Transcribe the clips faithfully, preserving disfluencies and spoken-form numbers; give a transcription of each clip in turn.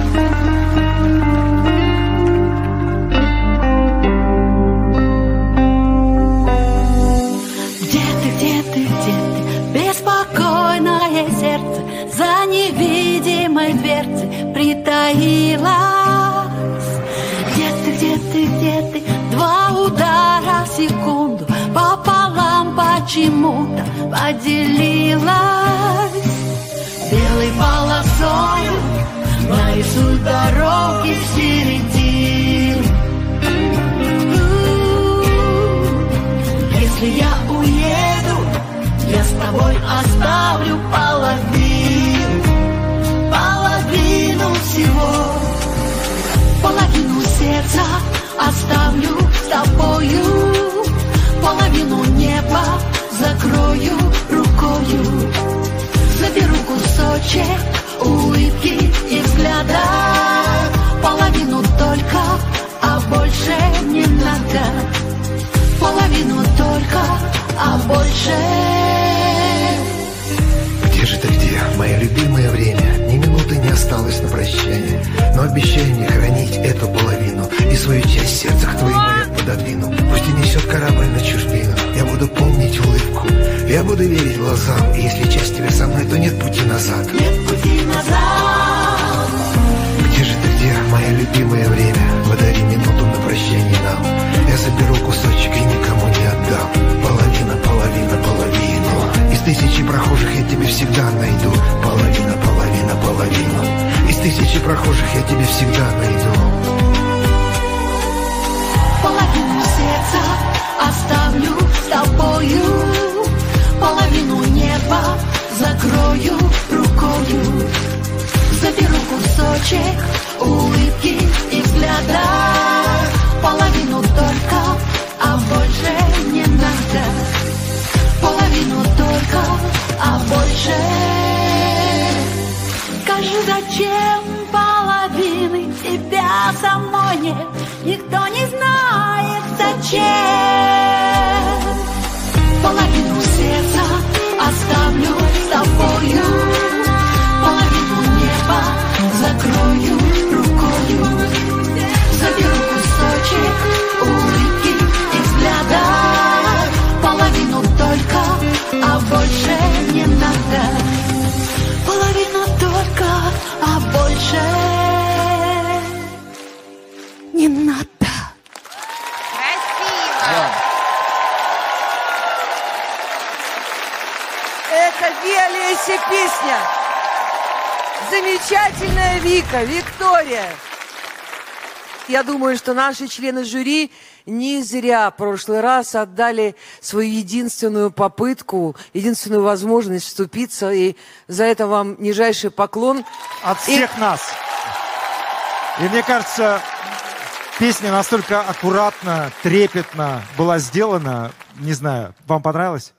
За невидимой дверцей притаилась. Где ты, где ты, где ты? Два удара в секунду пополам почему-то поделилась. Белой полосой нарисуй дороги в середине. Если я уеду, я с тобой оставлю половину, половину всего. Половину сердца оставлю с тобою, половину неба закрою рукою. Заберу кусочек улыбки и взгляда, половину только, а больше не надо. Половину только, а больше. Где же ты, где, мое любимое время? Ни минуты не осталось на прощание, но обещай мне хранить эту половину, и свою часть сердца к твоему я пододвину. Пусть и несет корабль на чужбину, я буду помнить улыбку, я буду верить глазам, и если часть тебя со мной, то нет пути назад. Нет пути назад. Где же ты, где, мое любимое время? Подари минуту на прощание нам, я соберу кусочек и никому не отдам. Половина, половина, половину. Из тысячи прохожих я тебе всегда найду. Половина, половина, половину. Из тысячи прохожих я тебе всегда найду. Половину сердца оставлю с тобою, половину неба закрою рукою. Заберу кусочек улыбки и взгляда, половину только, а больше не надо. Половину только, а больше. Скажи, зачем половины тебя самой нет? Никто не знает, зачем. Половину сердца оставлю с тобою, половину неба закрою рукою. Заберу кусочек улыбки и взгляда, половину только, а больше не надо. Половину только, а больше не надо. Красиво! Это Виолесся песня. Замечательная Вика, Виктория. Я думаю, что наши члены жюри не зря в прошлый раз отдали свою единственную попытку, единственную возможность вступиться. И за это вам нижайший поклон. От всех и... нас. И мне кажется, песня настолько аккуратно, трепетно была сделана. Не знаю, вам понравилось?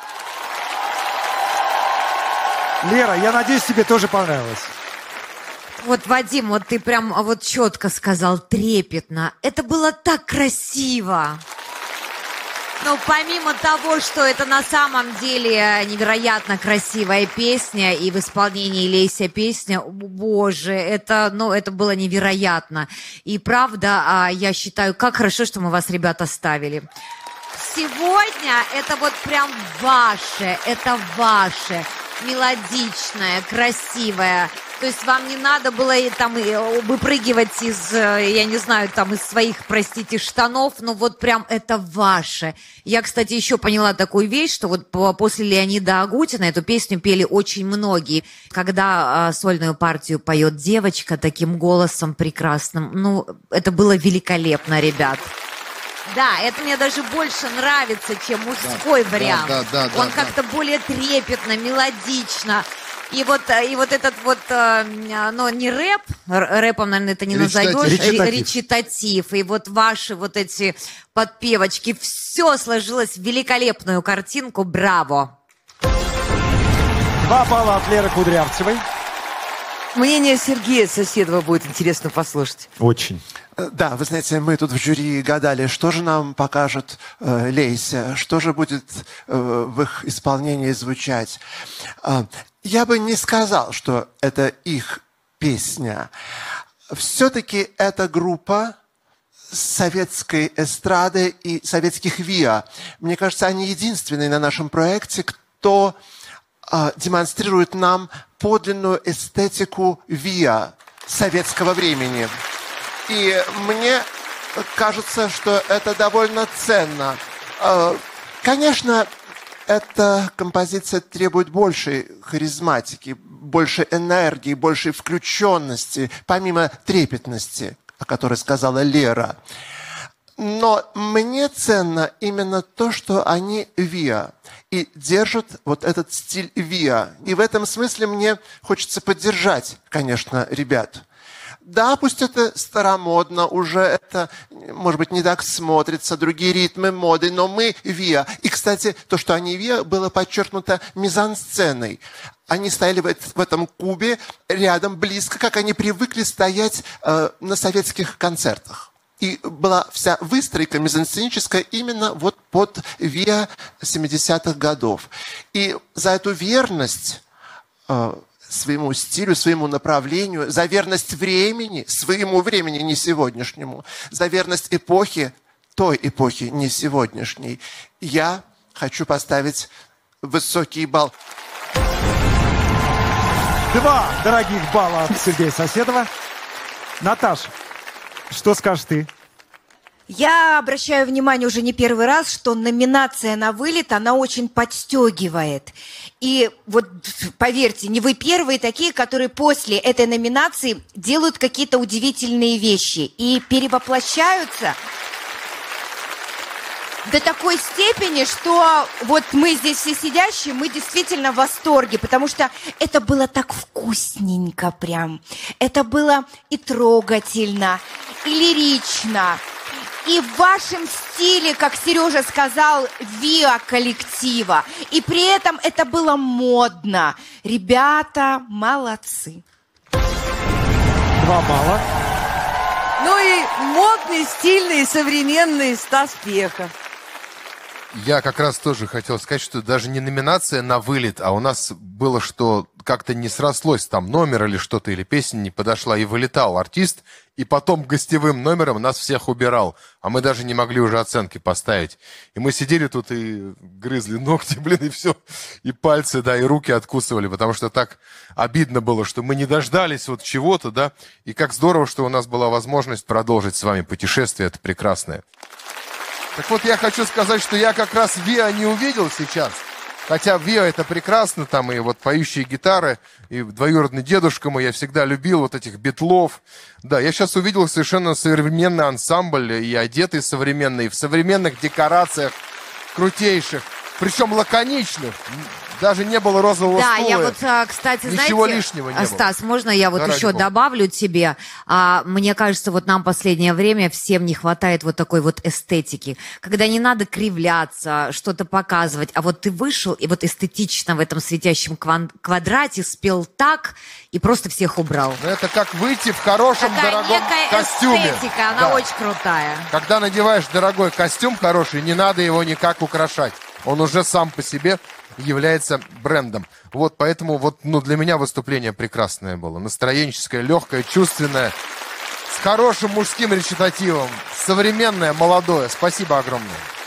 Лера, я надеюсь, тебе тоже понравилось. Вот, Вадим, вот ты прям вот четко сказал, трепетно. Это было так красиво. Но помимо того, что это на самом деле невероятно красивая песня, и в исполнении Леся песня, боже, это, ну, это было невероятно. И правда, я считаю, как хорошо, что мы вас, ребята, ставили. Сегодня это вот прям ваше, это ваше, мелодичное, красивое. То есть вам не надо было там выпрыгивать из, я не знаю, там из своих, простите, штанов, но вот прям это ваше. Я, кстати, еще поняла такую вещь, что вот после Леонида Агутина эту песню пели очень многие. Когда а, сольную партию поет девочка таким голосом прекрасным, ну, это было великолепно, ребят. Да, это мне даже больше нравится, чем мужской да, вариант. Да, да, да, Он да, как-то да. более трепетно, мелодично. И вот, и вот этот вот, ну, не рэп, рэпом, наверное, это не назовешь, речитатив. речитатив. И вот ваши вот эти подпевочки, все сложилось в великолепную картинку. Браво! Два балла от Леры Кудрявцевой. Мнение Сергея Соседова будет интересно послушать. Очень. Да, вы знаете, мы тут в жюри гадали, что же нам покажет э, Леся, что же будет э, в их исполнении звучать. Э, я бы не сказал, что это их песня. все-таки эта группа советской эстрады и советских ВИА. Мне кажется, они единственные на нашем проекте, кто э, демонстрирует нам подлинную эстетику ВИА советского времени. И мне кажется, что это довольно ценно. Э, конечно, эта композиция требует большей харизматики, больше энергии, большей включенности, помимо трепетности, о которой сказала Лера. Но мне ценно именно то, что они ВИА и держат вот этот стиль ВИА. И в этом смысле мне хочется поддержать, конечно, ребят. Да, пусть это старомодно, уже это, может быть, не так смотрится, другие ритмы моды, но мы ВИА. И, кстати, то, что они ВИА, было подчеркнуто мизансценой. Они стояли в этом кубе рядом, близко, как они привыкли стоять э, на советских концертах. И была вся выстройка мизансценическая именно вот под ВИА семидесятых годов. И за эту верность э, своему стилю, своему направлению, за верность времени, своему времени, не сегодняшнему, за верность эпохи, той эпохи, не сегодняшней, я хочу поставить высокий балл. Два дорогих балла от Сергея Соседова. Наташ, что скажешь ты? Я обращаю внимание уже не первый раз, что номинация на вылет, она очень подстегивает. И вот, поверьте, не вы первые такие, которые после этой номинации делают какие-то удивительные вещи и перевоплощаются до такой степени, что вот мы здесь все сидящие, мы действительно в восторге, потому что это было так вкусненько прям. Это было и трогательно, и лирично, и в вашем стиле, как Сережа сказал, ВИА коллектива. И при этом это было модно. Ребята, молодцы. Два балла. Ну и модный, стильный, современный Стас Пьеха. Я как раз тоже хотел сказать, что даже не номинация на вылет, а у нас было, что как-то не срослось там номер или что-то, или песня не подошла, и вылетал артист, и потом гостевым номером нас всех убирал, а мы даже не могли уже оценки поставить. И мы сидели тут и грызли ногти, блин, и все, и пальцы, да, и руки откусывали, потому что так обидно было, что мы не дождались вот чего-то, да, и как здорово, что у нас была возможность продолжить с вами путешествие, это прекрасное. Так вот, я хочу сказать, что я как раз ВИА не увидел сейчас. Хотя ВИА это прекрасно, там и вот поющие гитары, и двоюродный дедушка мой, я всегда любил вот этих битлов. Да, я сейчас увидел совершенно современный ансамбль, и одетый современный, и в современных декорациях крутейших, причем лаконичных. Даже не было розового да, стула. Да, я вот, кстати, ничего знаете, лишнего не Стас, было. можно я вот Да, еще добавлю тебе? А, мне кажется, вот нам последнее время всем не хватает вот такой вот эстетики, когда не надо кривляться, что-то показывать, а вот ты вышел и вот эстетично в этом светящем квадрате спел так и просто всех убрал. Ну, это как выйти в хорошем, такая дорогом некая костюме. Эстетика, она да. очень крутая. Когда надеваешь дорогой костюм хороший, не надо его никак украшать. Он уже сам по себе является брендом. Вот поэтому вот, ну, для меня выступление прекрасное было. Настроенческое, легкое, чувственное, с хорошим мужским речитативом, современное, молодое. Спасибо огромное.